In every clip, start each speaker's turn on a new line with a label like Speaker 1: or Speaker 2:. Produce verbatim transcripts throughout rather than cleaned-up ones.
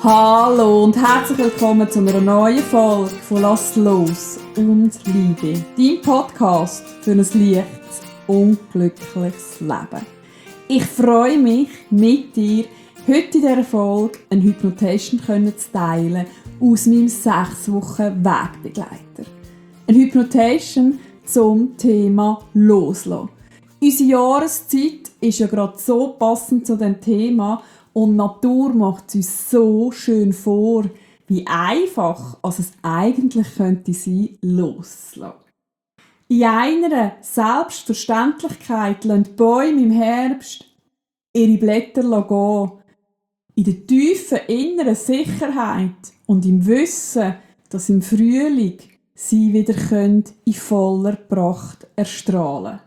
Speaker 1: Hallo und herzlich willkommen zu einer neuen Folge von Lass los und Liebe, dein Podcast für ein leichtes und glückliches Leben. Ich freue mich, mit dir heute in dieser Folge eine Hypnotation zu teilen aus meinem sechs Wochen Wegbegleiter. Eine Hypnotation zum Thema Loslassen. Unsere Jahreszeit ist ja gerade so passend zu diesem Thema und die Natur macht es uns so schön vor, wie einfach als es eigentlich könnte sein, loszulassen. In einer Selbstverständlichkeit lassen die Bäume im Herbst ihre Blätter gehen. In der tiefen inneren Sicherheit und im Wissen, dass im Frühling sie wieder in voller Pracht erstrahlen können.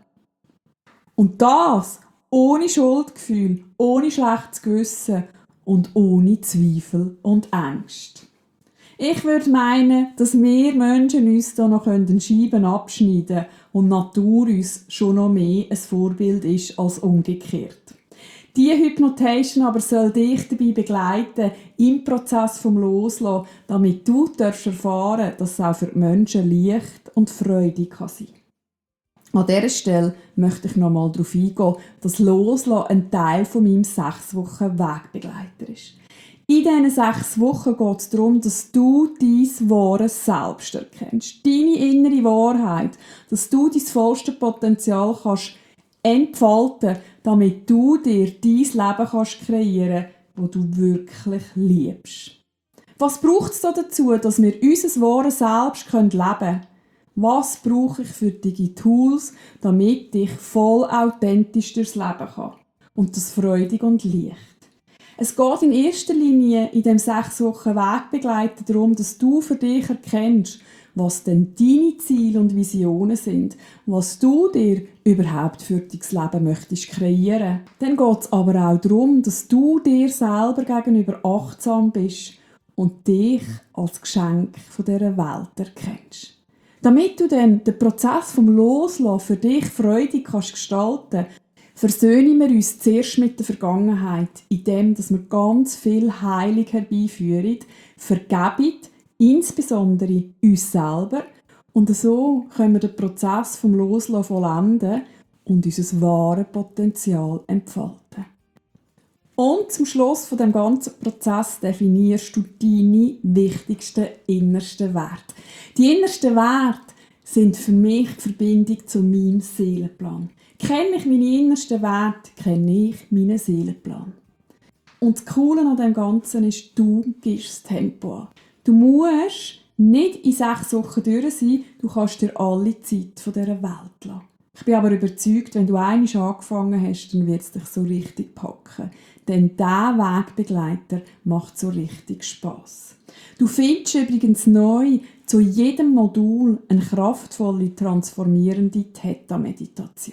Speaker 1: Und das ohne Schuldgefühl, ohne schlechtes Gewissen und ohne Zweifel und Ängste. Ich würde meinen, dass wir Menschen uns da noch Scheiben abschneiden können und die Natur uns schon noch mehr ein Vorbild ist als umgekehrt. Diese Hypnotation aber soll dich dabei begleiten im Prozess vom Loslassen, damit du erfahren darfst, dass es auch für die Menschen leicht und freudig sein kann. An dieser Stelle möchte ich noch einmal darauf eingehen, dass Loslassen ein Teil von meinem sechs Wochen Wegbegleiter ist. In diesen sechs Wochen geht es darum, dass du dein wahres Selbst erkennst, deine innere Wahrheit, dass du dein vollstes Potenzial kannst entfalten, damit du dir dein Leben kannst kreieren kannst, das du wirklich liebst. Was braucht es dazu, dass wir unser wahres Selbst leben können? Was brauche ich für die Tools, damit ich voll authentisch durchs Leben kann? Und das freudig und leicht. Es geht in erster Linie in dem sechs Wochen Wegbegleiter darum, dass du für dich erkennst, was denn deine Ziele und Visionen sind, was du dir überhaupt für dein Leben möchtest kreieren. Dann geht es aber auch darum, dass du dir selber gegenüber achtsam bist und dich als Geschenk von dieser Welt erkennst. Damit du dann den Prozess vom Loslassen für dich freudig kannst gestalten, versöhnen wir uns zuerst mit der Vergangenheit, indem wir ganz viel Heilung herbeiführen, vergeben, insbesondere uns selber, und so können wir den Prozess vom Loslassen vollenden und unser wahres Potenzial entfalten. Und zum Schluss von dem ganzen Prozess definierst du deine wichtigsten innersten Werte. Die innersten Werte sind für mich die Verbindung zu meinem Seelenplan. Kenne ich meine innersten Werte, kenne ich meinen Seelenplan. Und das Coole an dem Ganzen ist, du gibst das Tempo an. Du musst nicht in sechs Wochen durch sein, du kannst dir alle Zeit von dieser Welt lassen. Ich bin aber überzeugt, wenn du einmal angefangen hast, dann wird es dich so richtig packen. Denn dieser Wegbegleiter macht so richtig Spass. Du findest übrigens neu zu jedem Modul eine kraftvolle, transformierende Theta-Meditation.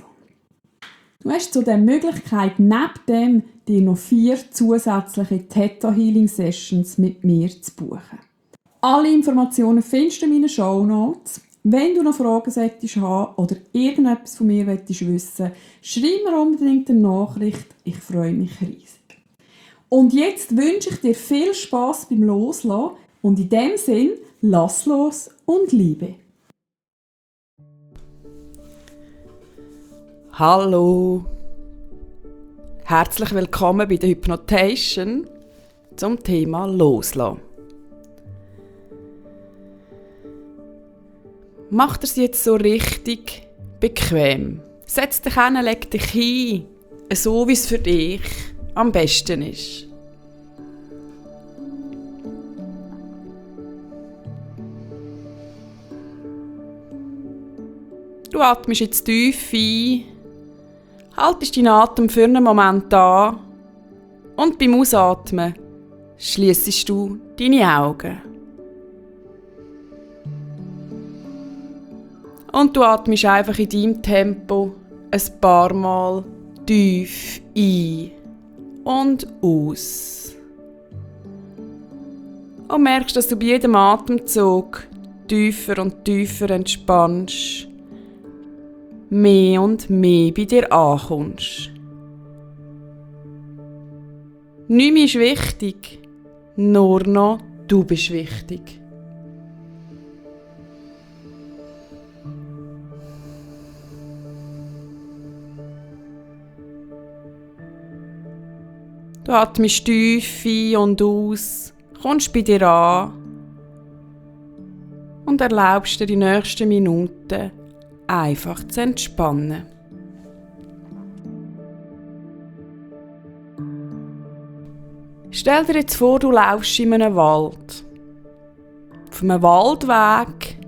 Speaker 1: Du hast zudem die Möglichkeit, neben dem dir noch vier zusätzliche Theta-Healing-Sessions mit mir zu buchen. Alle Informationen findest du in meinen Shownotes. Wenn du noch Fragen solltest haben oder irgendetwas von mir wissen willst, schreib mir unbedingt eine Nachricht. Ich freue mich riesig. Und jetzt wünsche ich dir viel Spass beim Loslassen und in dem Sinn, lass los und liebe.
Speaker 2: Hallo! Herzlich willkommen bei der Hypnotation zum Thema Loslassen. Mach es jetzt so richtig bequem. Setz dich hin, leg dich hin, so wie es für dich am besten ist. Du atmest jetzt tief ein, haltest deinen Atem für einen Moment an und beim Ausatmen schliessest du deine Augen. Und du atmest einfach in deinem Tempo ein paar Mal tief ein und aus. Und merkst, dass du bei jedem Atemzug tiefer und tiefer entspannst, mehr und mehr bei dir ankommst. Nichts mehr ist wichtig, Nur noch du bist wichtig. Du atmest tief ein und aus, kommst bei dir an und erlaubst dir die nächsten Minuten einfach zu entspannen. Stell dir jetzt vor, du laufst in einem Wald. Auf einem Waldweg.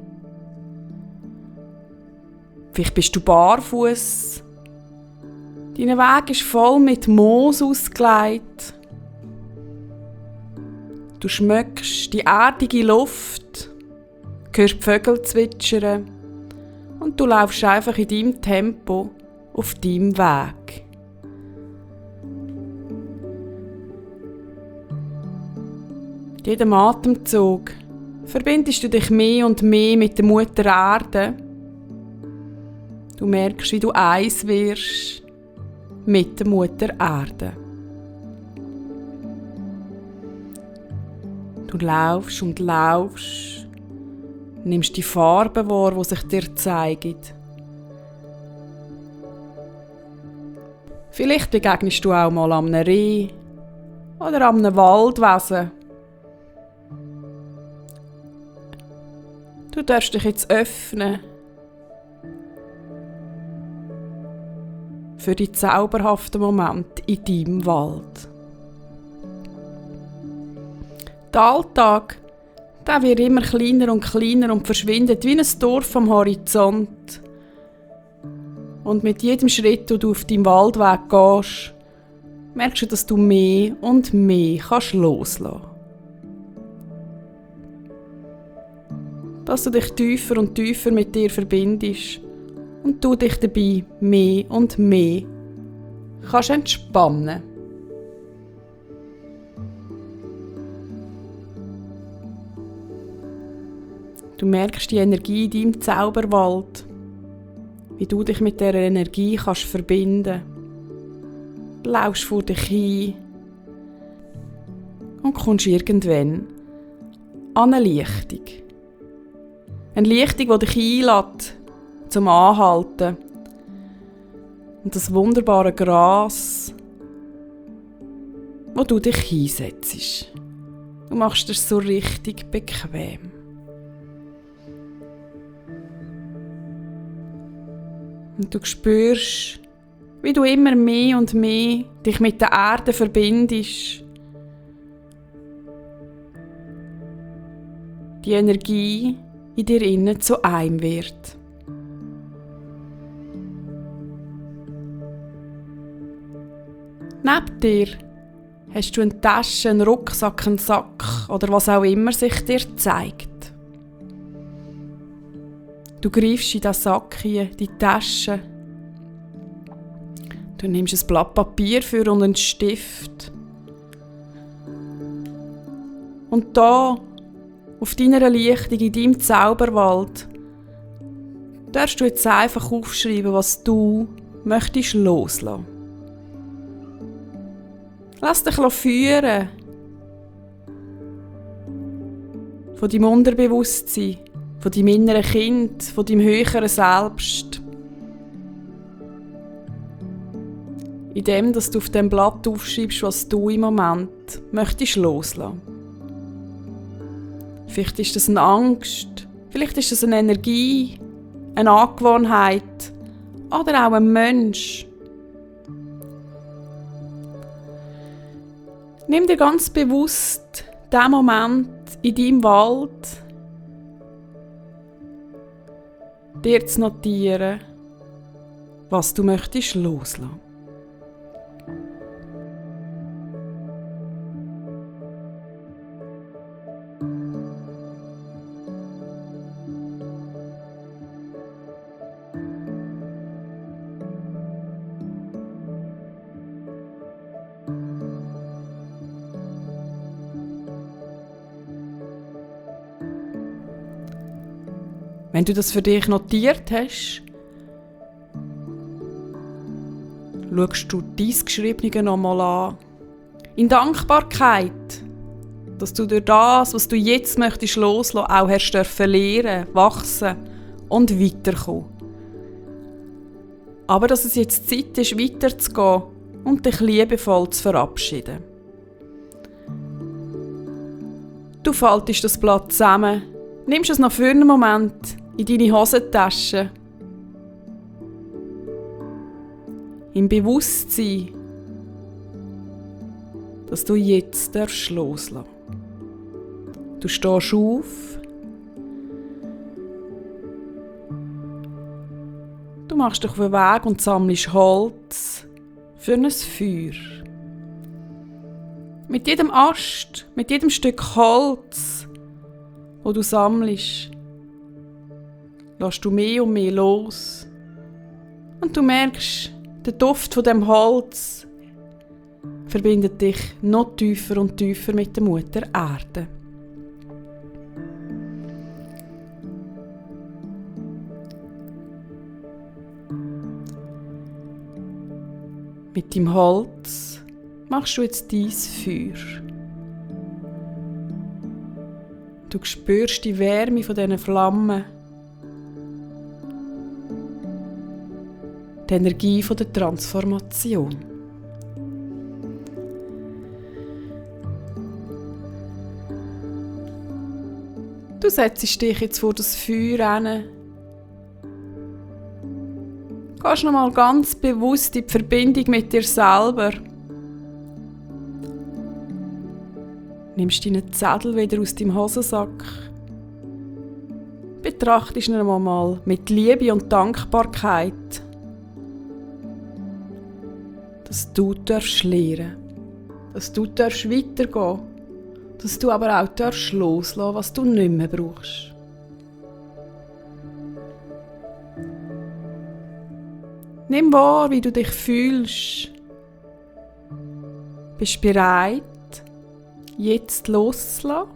Speaker 2: Vielleicht bist du barfuß. Dein Weg ist voll mit Moos ausgelegt. Du schmeckst die erdige Luft, hörst die Vögel zwitschern und du laufst einfach in deinem Tempo auf deinem Weg. Mit jedem Atemzug verbindest du dich mehr und mehr mit der Mutter Erde. Du merkst, wie du eins wirst mit der Mutter Erde. Du laufst und laufst, nimmst die Farben wahr, die sich dir zeigen. Vielleicht begegnest du auch mal einem Reh oder einem Waldwesen. Du darfst dich jetzt öffnen für die zauberhaften Momente in deinem Wald. Der Alltag, der wird immer kleiner und kleiner und verschwindet wie ein Dorf am Horizont. Und mit jedem Schritt, den du auf deinem Waldweg gehst, merkst du, dass du mehr und mehr kannst loslassen. Dass du dich tiefer und tiefer mit dir verbindest und du dich dabei mehr und mehr kannst entspannen. Du merkst die Energie in deinem Zauberwald, wie du dich mit dieser Energie kannst verbinden. Du laufst vor dich hin und kommst irgendwann an eine Lichtung. Eine Lichtung, die dich einlädt zum Anhalten. Und das wunderbare Gras, wo du dich hinsetzt. Du machst es so richtig bequem. Und du spürst, wie du immer mehr und mehr dich mit der Erde verbindest. Die Energie in dir innen zu einem wird. Neben dir hast du eine Tasche, einen Rucksack, einen Sack oder was auch immer sich dir zeigt. Du greifst in diesen Sack hier, die Tasche. Du nimmst ein Blatt Papier für und einen Stift. Und da, auf deiner Lichtung, in deinem Zauberwald, darfst du jetzt einfach aufschreiben, was du möchtest loslassen. Lass dich führen von deinem Unterbewusstsein, von deinem inneren Kind, von deinem höheren Selbst. Indem, dass du auf dem Blatt aufschreibst, was du im Moment möchtest loslassen. Vielleicht ist das eine Angst, vielleicht ist das eine Energie, eine Angewohnheit oder auch ein Mensch. Nimm dir ganz bewusst den Moment in deinem Wald, dir zu notieren, was du möchtest loslassen. Wenn du das für dich notiert hast, schaust du dein Geschriebene nochmal an. In Dankbarkeit Dass du durch das, was du jetzt möchtest loslassen, auch hast dürfen lernen, wachsen und weiterkommen. Aber dass es jetzt Zeit ist, weiterzugehen und dich liebevoll zu verabschieden. Du faltest das Blatt zusammen, nimmst es noch für einen Moment in deine Hosentasche. Im Bewusstsein, dass du jetzt darfst loslassen. Du stehst auf. Du machst dich auf den Weg und sammelst Holz für ein Feuer. Mit jedem Ast, mit jedem Stück Holz, das du sammelst, lässt du mehr und mehr los. Und du merkst, der Duft von dem Holz verbindet dich noch tiefer und tiefer mit der Mutter Erde. Mit dem Holz machst du jetzt dein Feuer. Du spürst die Wärme von diesen Flammen, die Energie von der Transformation. Du setzt dich jetzt vor das Feuer hin. Gehst nochmal ganz bewusst in die Verbindung mit dir selber. Nimmst deinen Zettel wieder aus deinem Hosensack. Betrachtest ihn einmal mit Liebe und Dankbarkeit, dass du darfst lernen, dass du darfst weitergehen, dass du aber auch darfst loslassen, was du nicht mehr brauchst. Nimm wahr, wie du dich fühlst. Bist du bereit, jetzt loszulassen?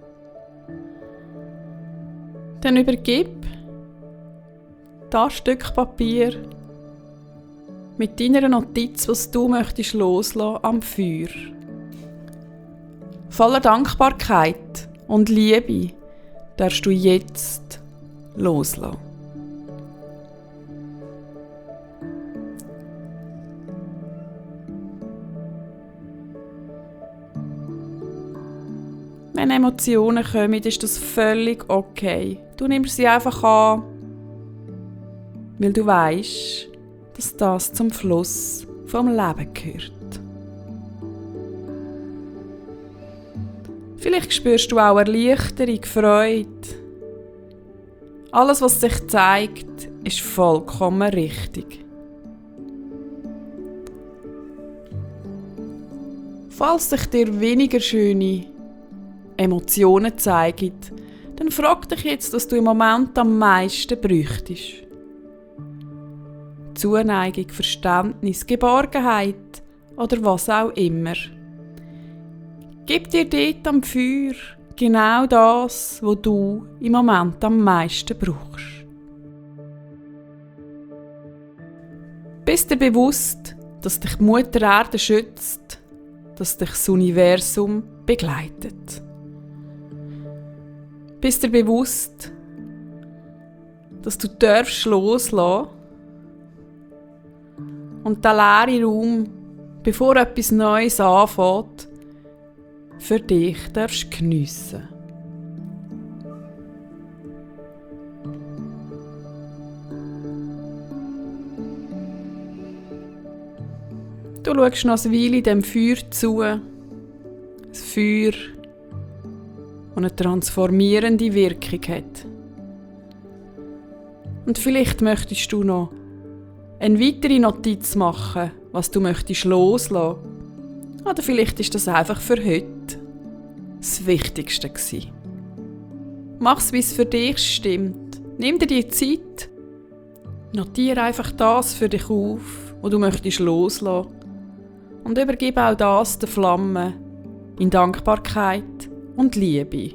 Speaker 2: Dann übergib das Stück Papier mit deiner Notiz, was du möchtest loslassen, am Feuer. Voller Dankbarkeit und Liebe darfst du jetzt loslassen. Wenn Emotionen kommen, ist das völlig okay. Du nimmst sie einfach an, weil du weisst, dass das zum Fluss vom Leben gehört. Vielleicht spürst du auch Erleichterung, Freude. Alles, was sich zeigt, ist vollkommen richtig. Falls sich dir weniger schöne Emotionen zeigen, dann frag dich jetzt, was du im Moment am meisten bräuchtest. Zuneigung, Verständnis, Geborgenheit oder was auch immer. Gib dir dort am Feuer genau das, was du im Moment am meisten brauchst. Bist dir bewusst, dass dich Mutter Erde schützt, dass dich das Universum begleitet. Bist dir bewusst, dass du darfst loslassen und den leeren Raum, bevor etwas Neues anfängt, für dich darfst geniessen. Du schaust noch eine Weile dem Feuer zu. Ein Feuer, das eine transformierende Wirkung hat. Und vielleicht möchtest du noch eine weitere Notiz machen, was du möchtest loslassen. Oder vielleicht ist das einfach für heute das Wichtigste gewesen. Mach es, wie es für dich stimmt. Nimm dir die Zeit. Notiere einfach das für dich auf, was du möchtest loslassen. Und übergib auch das der Flamme in Dankbarkeit und Liebe.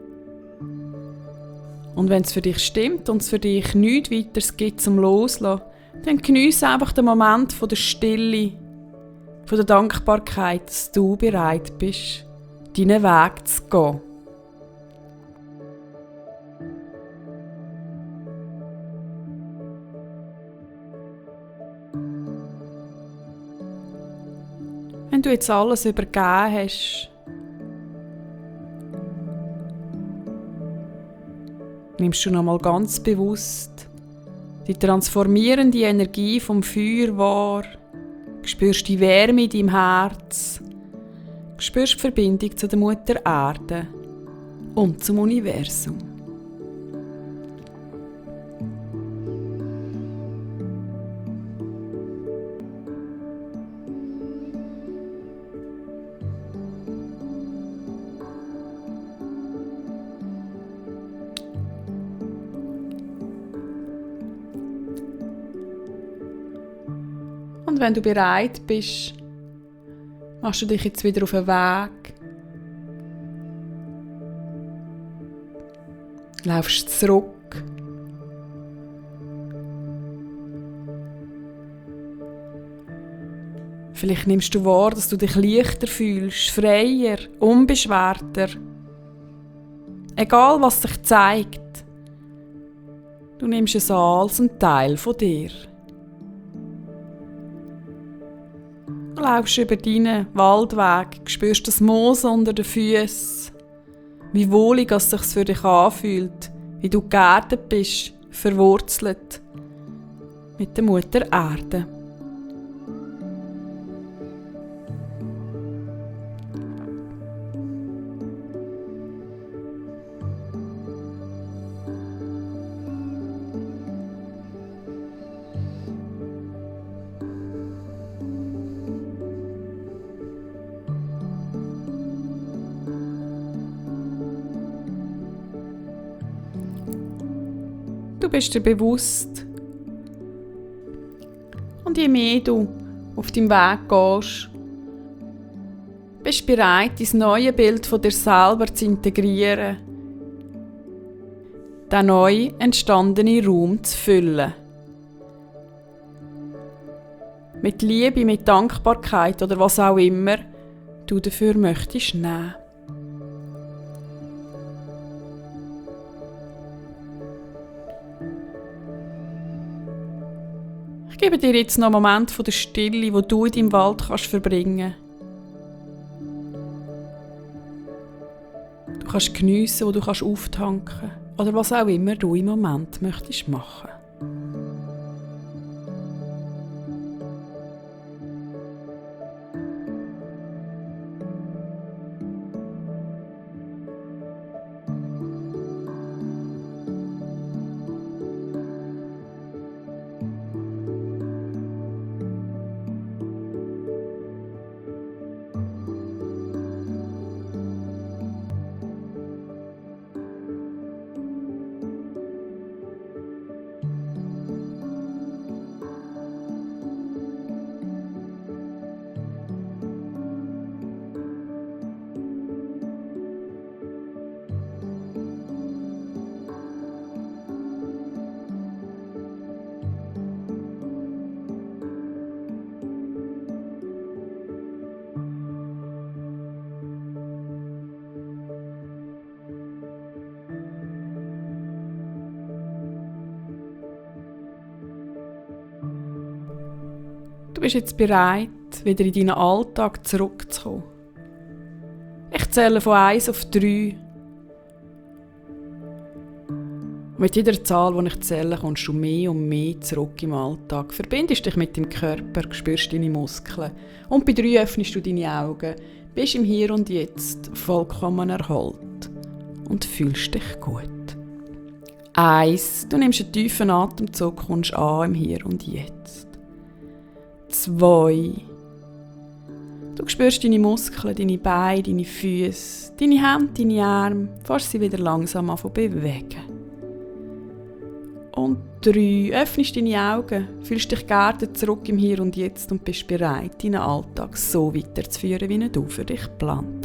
Speaker 2: Und wenn es für dich stimmt und es für dich nichts weiteres gibt zum Loslassen, dann geniesse einfach den Moment von der Stille, von der Dankbarkeit, dass du bereit bist, deinen Weg zu gehen. Wenn du jetzt alles übergeben hast, nimmst du nochmal ganz bewusst die transformierende Energie vom Feuer wahr, spürst die Wärme in deinem Herz, spürst die Verbindung zu der Mutter Erde und zum Universum. Und wenn du bereit bist, machst du dich jetzt wieder auf den Weg. Laufst zurück. Vielleicht nimmst du wahr, dass du dich leichter fühlst, freier, unbeschwerter. Egal, was sich zeigt, du nimmst es an als ein Teil von dir. Du laufst über deinen Waldweg, spürst das Moos unter den Füßen, wie wohlig es sich für dich anfühlt, wie du geerdet bist, verwurzelt mit der Mutter Erde. Du bist dir bewusst. Und je mehr du auf deinem Weg gehst, bist du bereit, dein neues Bild von dir selber zu integrieren, den neu entstandenen Raum zu füllen. Mit Liebe, mit Dankbarkeit oder was auch immer du dafür möchtest nehmen. Ich gebe dir jetzt noch einen Moment von der Stille, wo du in deinem Wald kannst verbringen. Du kannst geniessen, wo du kannst auftanken oder was auch immer du im Moment möchtest machen. Du bist jetzt bereit, wieder in deinen Alltag zurückzukommen. Ich zähle von eins auf drei. Mit jeder Zahl, die ich zähle, kommst du mehr und mehr zurück im Alltag. Verbindest dich mit dem Körper, spürst deine Muskeln. Und bei drei öffnest du deine Augen, bist im Hier und Jetzt vollkommen erholt und fühlst dich gut. Eins, du nimmst einen tiefen Atemzug, kommst an im Hier und Jetzt. Zwei, du spürst deine Muskeln, deine Beine, deine Füße, deine Hände, deine Arme, fährst sie wieder langsam an zu bewegen. Und drei, öffnest deine Augen, fühlst dich geerdet zurück im Hier und Jetzt und bist bereit, deinen Alltag so weiterzuführen, wie er du für dich geplant